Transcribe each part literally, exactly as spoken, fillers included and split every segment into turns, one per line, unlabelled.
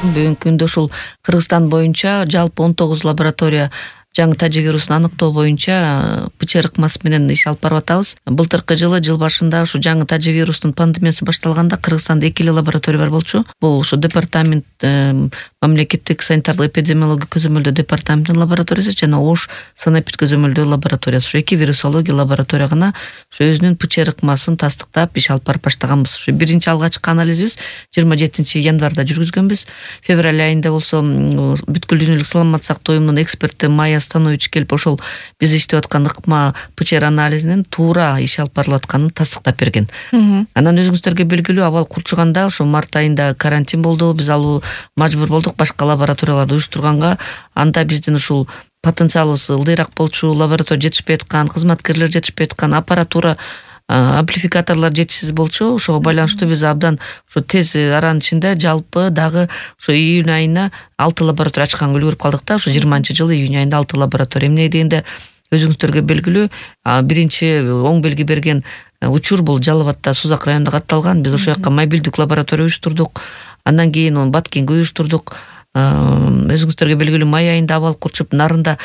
Бүгүнкү күндө ушул Кыргызстан боюнча жалпы он тогуз лаборатория жаңы тажы вирусун аныктоо боюнча ПЧР ыкмасы менен иш алып барып атабыз. Былтыркы жылы жыл башында ушу жаңы тажы вирустун пандемиясы башталганда Кыргызстанда эки эле лаборатория бар болчу. Бул ушу департамент мамлекеттик санитардык эпидемиология көзөмөлдөө департаментинин лабораториясы жана Ош санэпид көзөмөлдөө лабораториясы. Ушу эки вирусология лаборатория гана ушу өзүнүн ПЧР ыкмасын тастыктап иш алып барып баштаганбыз. Ушу биринчи алгачкы анализибиз жыйырма жетинчи январда жүргүзгөнбүз. Февраль айында болсо бүткүл дүйнөлүк саламаттык сактоо уюмунун эксперти Майя Станович келип ошол биз иштеп аткан ыкма ПЧР анализинин туура иш алып барылып атканын тастыктап берген. Анан өзүңүздөргө белгилүү, абал курчуганда ошо март айында карантин болду. Биз алуу мажбур болдук башка лабораторияларды уюштурганга. Анда биздин ушул потенциалыбыз ылдыйраак болчу, лаборатория жетишпей аткан, кызматкерлер жетишпей аткан, аппаратура амплификаторлор жетишсиз болчу. Ошого байланыштуу биз абдан ошо тез аранын ичинде жалпы дагы ошо июнь айына алты лаборатория ачканга үлгүрүп калдык да. Ошо жыйырманчы жылы июнь айында алты лаборатория. Эмне дегенде өзүңүздөргө белгилүү, биринчи оң белги берген учур бул Жалал Абадта Сузак районунда катталган. Биз ошол жака мобилдик лаборатория уюштурдук. Андан кийин Баткенге уюштурдук. Өзүңүздөргө белгилүү, май айында абал курчуп Нарында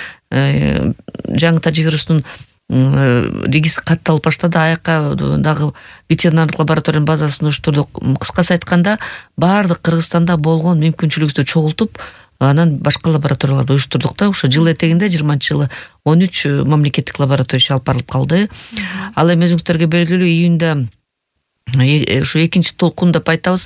жаңы тажы вирусунун регистр катталып баштады. Аяка дагы ветеринардык лабораториянын базасын уюштурдук. Кыскасы айтканда, баардык Кыргызстанда болгон мүмкүнчүлүгүбүздү чогултуп, анан башка лабораторияларды уюштурдук да. Ошо жыл этегинде жыйырманчы жылы он үч мамлекеттик лаборатория иш алып барылып калды. Ал эми өзүңүздөргө белгилүү, июнда ушу экинчи толкун деп айтабыз,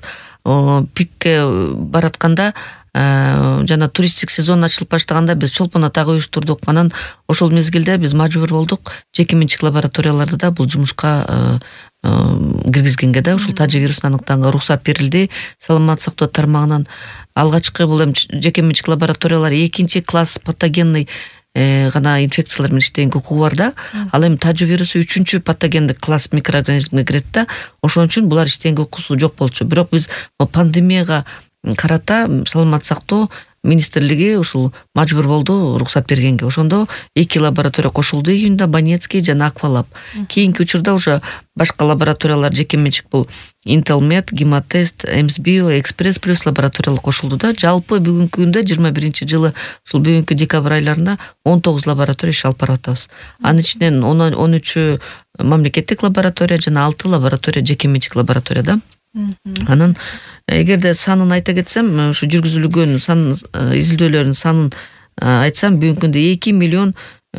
пикке баратканда жана туристтик сезон ачылып баштаганда биз чолпон атагы уюштурдук. Анан ошол мезгилде биз мажбур болдук жеке менчик лабораторияларды да бул жумушка киргизгенге да. Ушул тажы вирусун аныктаганга уруксат берилди саламаттык сактоо тармагынан. Алгачкы бул эми жеке менчик лабораториялар экинчи класс патогенный гана инфекциялар менен иштегенге укугу бар да. Ал эми тажы вирусу үчүнчү патогендик класс микроорганизмге кирет да. Ошон үчүн булар иштегенге укугусу жок болчу. Бирок биз пандемияга карата саламаттык сактоо министрлиги ушул мажбур болду уруксат бергенге. Ошондо эки лаборатория кошулду июнда, Банецкий жана Аквалаб. Кийинки учурда уже башка лабораториялар жеке менчик бул Intelmed, Гемотест, Эмсбио, Экспресс плюс лабораториялар кошулду да. Жалпы бүгүнкү күндө жыйырма биринчи жылы ушул бүгүнкү декабрь айларында он тогуз лаборатория иш алып барып атабыз. Анын ичинен он үчү мамлекеттик лаборатория жана алты лаборатория жеке менчик лаборатория да. Анан эгерде санын айта кетсем, ушу жүргүзүлгөн сан изилдөөлөрдүн санын айтсам, бүгүнкү күндө эки миллион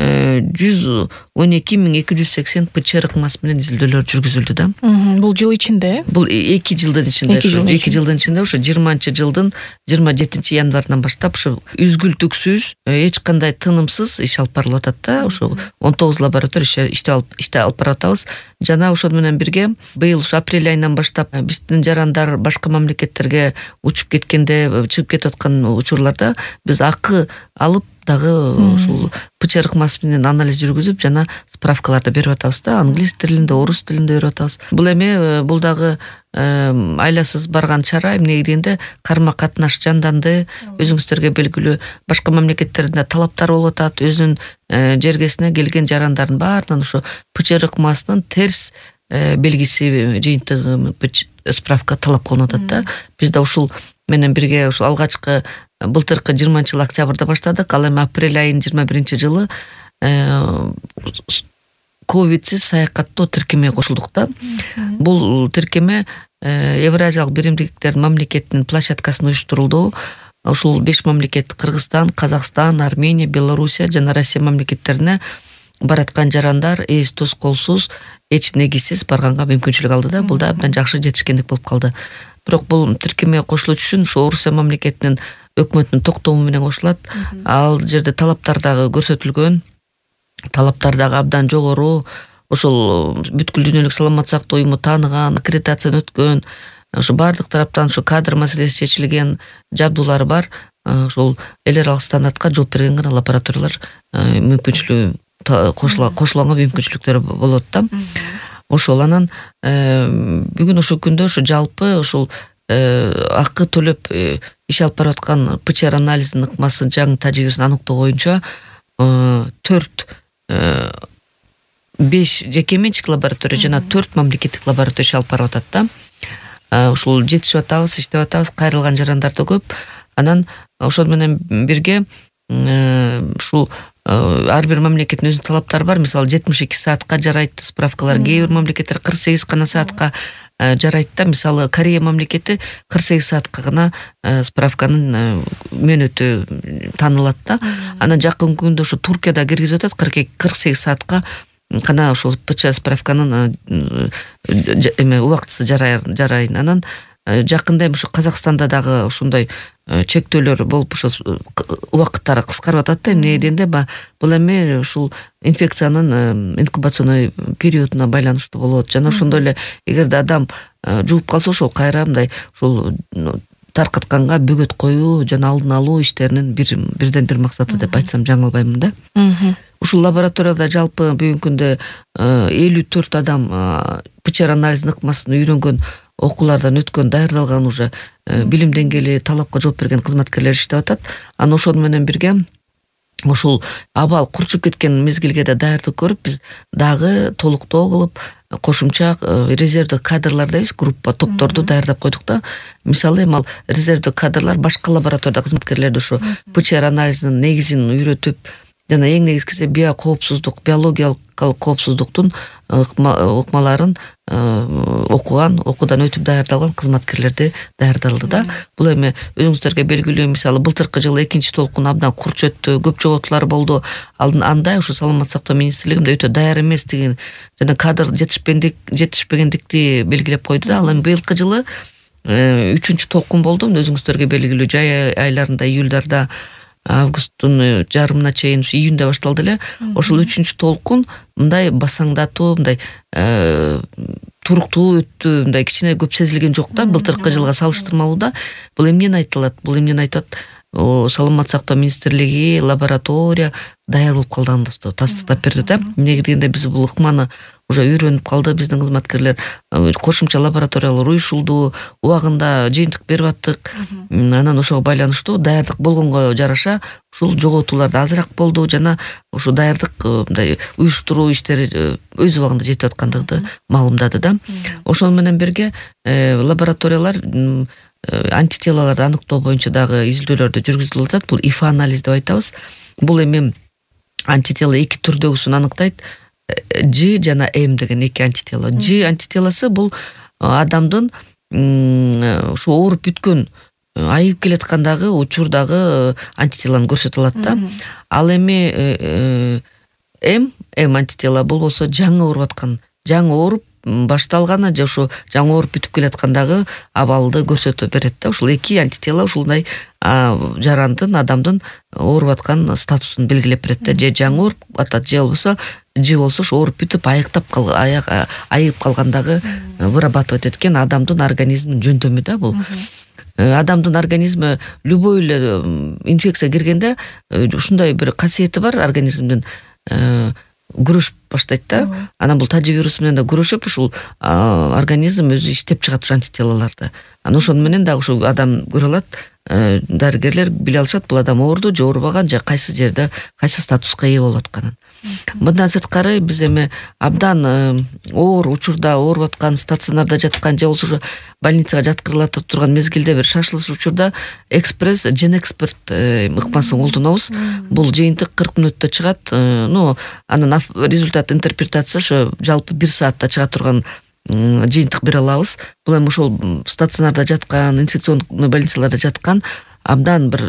жүз он эки миң эки жүз сексен ПЧР ыкмасы менен изилдөөлөр жүргүзүлдү да.
Бул жыл ичинде?
Бул эки жылдын ичинде. эки жылдын ичинде ушу жыйырманчы жылдын жыйырма жетинчи январынан баштап ушу үзгүлтүксүз, эч кандай тынымсыз иш алып барылып атат да. Ушу он тогуз лаборатория иштеп алып иште алып барып атабыз. Жана ошону менен бирге быйыл ушу апрель айынан баштап биздин жарандар башка мамлекеттерге учуп кеткенде, чыгып кетип аткан учурларда биз акы алып дагы ушул ПЧР ыкмасы менен анализ жүргүзүп жана справкаларды берип атабыз да. Англис тилинде, орус тилинде берип атабыз. Бул эми бул дагы айласыз барган чара. Эмне дегенде карма катнаш жанданды. Өзүңүздөргө белгилүү, башка мамлекеттерде талаптар болуп атат. Өзүнүн жергесине келген жарандардын баарынан ушу ПЧР ыкмасынын терс белгиси жыйынтыгы справка талап кылынып атат да. Биз да ушул менен бирге ушул алгачкы былтыркы жыйырманчы жылы октябрда баштадык. Ал эми апрель айынын жыйырма биринчи жылы ковидсиз саякаттоо тиркемеге кошулдук да. Бул тиркеме Евразиялык биримдиктер мамлекетинин площадкасында уюштурулду. Ушул беш мамлекет — Кыргызстан, Казакстан, Армения, Белоруссия жана Россия мамлекеттерине бараткан жарандар эс тос колсуз, эч негизсиз барганга мүмкүнчүлүк алды да. Бул да абдан жакшы жетишкендик болуп калды. Бирок бул тиркемеге кошулуш үчүн ушу Орусия мамлекетинин өкмөтүнүн токтому менен кошулат. Ал жерде талаптар дагы көрсөтүлгөн. Талаптар дагы абдан жогору. Ошол бүткүл дүйнөлүк саламаттык сактоо уюму тааныган, аккредитациядан өткөн, ошо бардык тараптан ушу кадр маселеси чечилген жабдуулары бар. Ошол эл аралык стандартка жооп берген гана лабораториялар мүмкүнчүлүгү кошулганга мүмкүнчүлүктөр болот да. Ошол анан бүгүн ошол күндө ошо жалпы ошол акы төлөп иш алып барып аткан ПЧР анализинин ыкмасы жаңы тажы вирусун аныктоо боюнча төрт беш жеке менчик лаборатория жана төрт мамлекеттик лаборатория иш алып барып атат да. Ушул жетишип атабыз, иштеп атабыз, кайрылган жарандар да көп. Анан ошол менен бирге ушул ар бир мамлекеттин өзүнүн талаптары бар. Мисалы жетимиш эки саатка жарайт справкалар, кээ бир мамлекеттер кырк сегиз гана саатка жарайт да. Мисалы Корея мамлекети кырк сегиз саатка гана справканын мөөнөтү таанылат да. Анан жакын күндө ушу Туркияда киргизип атат, кырк сегиз саатка гана ушул ПЧ справканын эме убактысы жарайын. Анан жакында эми ушу Казакстанда дагы ушундай чектөөлөр болуп ошо убакыттары кыскарып атат да. Эмне дегенде бул эми ушул инфекциянын инкубационный периодуна байланыштуу болот. Жана ошондой эле эгерде адам жугуп калса ошол кайра мындай ушул таркатканга бөгөт коюу жана алдын алуу иштеринин бир бирден бир максаты деп айтсам жаңылбаймын да. Ушул лабораторияда жалпы бүгүнкү күндө элүү төрт адам ПЧР анализин ыкмасын үйрөнгөн, окуулардан өткөн, даярдалган уже билим деңгээли талапка жооп берген кызматкерлер иштеп атат. Анан ошону менен бирге ушул абал курчуп кеткен мезгилге да даярдык көрүп, биз дагы толуктоо кылып кошумча резервдик кадрлар дейбиз, группа топторду даярдап койдук да. Мисалы эми ал резервдик кадрлар башка лабораторияда кызматкерлерди ушу ПЧР анализинин негизин үйрөтүп, жана эң негизгиси био коопсуздук, биологиялык коопсуздуктун ыкмаларын окуган, окуудан өтүп даярдалган кызматкерлерди даярдалды да. Бул эми өзүңүздөргө белгилүү, мисалы былтыркы жылы экинчи толкун абдан курч өттү, көп жоготуулар болду. Андай ушу саламаттык сактоо министрлигинде өтө даяр эместигин жана кадр жетишпендик жетишпегендикти белгилеп койду да. Ал эми быйылкы жылы үчүнчү толкун болду. Өзүңүздөргө белгилүү, жай айларында, июльдарда, августтун жарымына чейин, июнда башталды эле. Ошол үчүнчү толкун мындай басаңдатуу, мындай туруктуу өттү, мындай кичине көп сезилген жок да, былтыркы жылга салыштырмалуу да. Бул эмнени айтылат? Бул эмнени айтат? Саламаттык сактоо министрлиги, лаборатория даяр болуп калган досто тастыктап берди да. Эмнеге дегенде биз бул ыкманы уже үйрөнүп калды, биздин кызматкерлер кошумча лабораториялар уюшулду, убагында жыйынтык берип аттык. Анан ошого байланыштуу даярдык болгонго жараша ушул жоготуулар да азыраак болду, жана ушу даярдык мындай уюштуруу иштери өз убагында жетип аткандыгы маалымдады да. Ошол менен бирге лабораториялар антителаларды аныктоо боюнча дагы изилдөөлөрдү жүргүзүлүп атат. Бул ИФА анализ деп айтабыз. Бул эми антитела эки түрдөгүсүн аныктайт. G жана M деген эки антитела. G антителасы бул адамдын ушу ооруп бүткөн, айыгып келаткандагы учурдагы антителаны көрсөтө алат да. Ал эми M M антитела бул болсо жаңы ооруп аткан, жаңы ооруп башталганы же ушу жаңы ооруп бүтүп келаткандагы абалды көрсөтө берет да. Ушул эки антитела ушундай жарандын, адамдын ооруп аткан статусун белгилеп берет да. Же жаңы ооруп атат, же болбосо же болсо ушу ооруп бүтүп айыктап калган, айыгып калгандагы вырабатывать эткен адамдын организминин жөндөмү да бул. Адамдын организми любой эле инфекция киргенде ушундай бир касиети бар организмдин, күрөшүп баштайт да. Анан бул таживирус менен да күрөшүп, ушул организм өзү иштеп чыгат ушу антителаларды. Анан ошону менен да ушул адам көрө алат, дарыгерлер биле алышат, бул адам оорду же оорубаган, же кайсы жерде кайсы статуска ээ болуп атканын. Мындан сырткары биз эми абдан оор учурда ооруп аткан, стационарда жаткан же болсо больницага жаткырылып турган мезгилде бир шашылыш учурда экспресс Genexpert ыкмасын колдонобуз. Бул жыйынтык кырк мүнөттө чыгат. Ну, анын результат интерпретация ошо жалпы бир саатта чыга турган жыйынтык бере алабыз. Бул эми ошол стационарда жаткан, инфекционный больницаларда жаткан абдан бир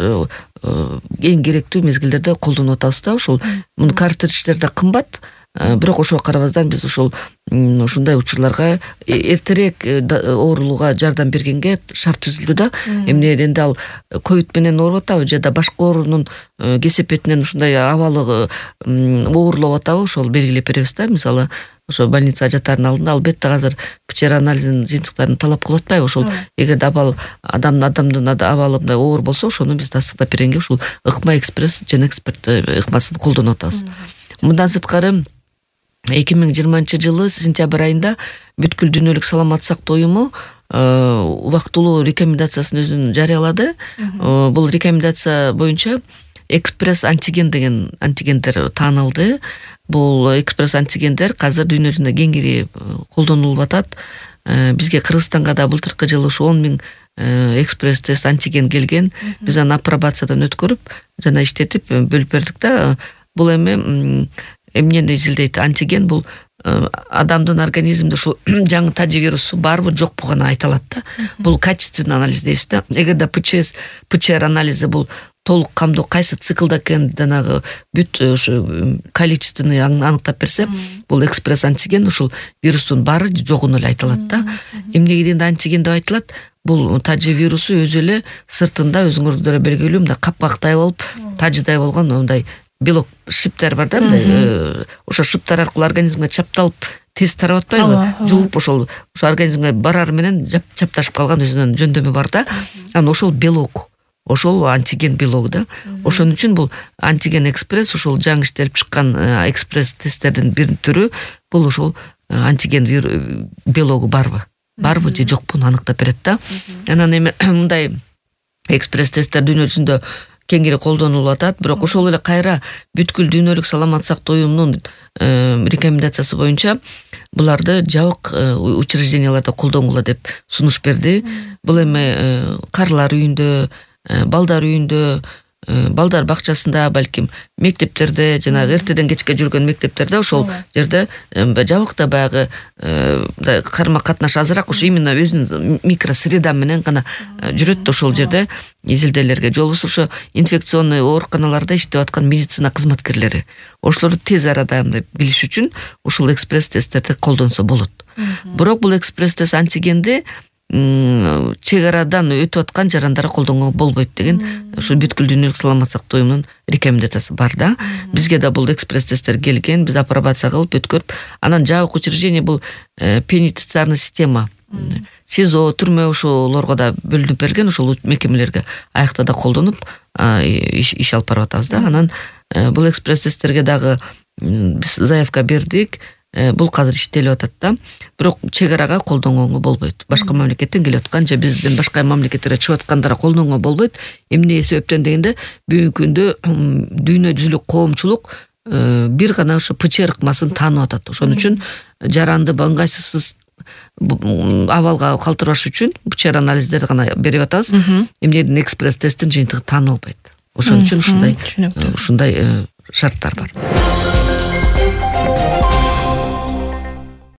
эң керектүү мезгилдерде колдонуп атабыз да. Ошол муну картридждер да кымбат, бирок ошого карабастан биз ошол ушундай учурларга эртерээк оорулууга жардам бергенге шарт түзүлдү да. Эмне дегенде ал ковид менен ооруп атабы же да башка оорунун кесепетинен ушундай абалы оорлоп атабы, ошол белгилеп беребиз да. Мисалы ошо больницага жатаардын алдында албетте азыр ПЧР анализинин жыйынтыктарын талап кылып атпайбы. Ошол эгерде абал адамдын адамдын абалы мындай оор болсо, ошону биз тастыктап бергенге ушул ыкма экспресс Genexpert ыкмасын колдонуп атабыз. Мындан сырткары эки миң жыйырманчы жылы сентябрь айында бүткүл дүйнөлүк саламаттык сактоо уюму убактылуу рекомендациясын өзүн жарыялады. Бул рекомендация боюнча экспресс антиген деген антигендер таанылды. Бул экспресс антигендер азыр дүйнө жүзүндө кеңири колдонулуп атат. Бизге Кыргызстанга да былтыркы жылы ушу он миң экспресс тест антиген келген, биз аны апробациядан өткөрүп жана иштетип бөлүп бердик да. Бул эми эмнени изилдейт? Антиген бул адамдын организминде ушул жаңы тажы вирусу барбы жокпу гана айта алат да. Бул качественный анализ дейбиз да. Эгерде ПЧС, ПЧР анализи бул толук камдуу кайсы циклда экен жанагы бүт ушу количественный аныктап берсе, бул экспресс антиген ушул вирустун бары жогун эле айта алат да. Эмнеге дегенде антиген деп айтылат? Бул тажы вирусу өзү эле сыртында өзүңөрдө белгилүү мындай капкактай болуп, тажыдай болгон мындай белок шиптер бар да, мындай ошо шиптер аркылуу организмге чапталып тез тарап атпайбы? Жууп ошол ошо организмге барар менен чапташып калган өзүнүн жөндөмү бар да. Анан ошол белок, ошол антиген белогу да. Ошон үчүн бул антиген экспресс ушул жаңы иштелип чыккан экспресс тесттердин бир түрү. Бул ошол антиген белогу барбы? Барбы же жокпу аныктап берет да. Анан эми мындай экспресс тесттер дүйнө жүзүндө кеңири колдонулуп атат, бирок ошол эле кайра бүткүл дүйнөлүк саламаттык сактоо уюмунун рекомендациясы боюнча буларды жабык учрежденияларда колдонгула деп сунуш берди. Бул эми карылар үйүндө, балдар үйүндө, балдар бакчасында, балким мектептерде, жана эртеден кечке жүргөн мектептерде ошол жерде жабыкта баягы карма катнаш азыраак ошо именно өзүнүн микросреда менен гана жүрөт ошол жерде изилдөөлөргө. Же болбосо ошо инфекционный ооруканаларда иштеп аткан медицина кызматкерлери ошолорду тез арада билиш үчүн ушул экспресс тесттерди колдонсо болот. Бирок бул экспресс тест антигенди чек арадан өтүп аткан жарандара колдонгонго болбойт деген ошо бүткүл дүйнөлүк саламаттык сактоо уюмунун рекомендациясы бар да. Бизге да бул экспресс тесттер келген, биз апробация кылып өткөрүп, анан жабык учреждение бул пенитенциарный система, СИЗО, түрмө ошолорго да бөлүнүп берген, ошол мекемелерге аякта да колдонуп иш алып барып атабыз да. Анан бул экспресс тесттерге дагы биз заявка бердик. Бул казыр иштелип атат да. Бирок чек арага колдонгонго болбойт. Башка мамлекеттен келип аткан же бизден башка мамлекеттерге чыгып аткандара колдонгонго болбойт. Эмне себептен дегенде бүгүнкү күндө дүйнө жүзүлүк коомчулук бир гана ошо ПЧР ыкмасын таанып атат. Ошон үчүн жаранды ыңгайсыз абалга калтырбаш үчүн ПЧР анализдерди гана берип атабыз. Эмнеден экспресс тесттин жыйынтыгы таанылбайт. Ошон үчүн ушундай ушундай шарттар бар.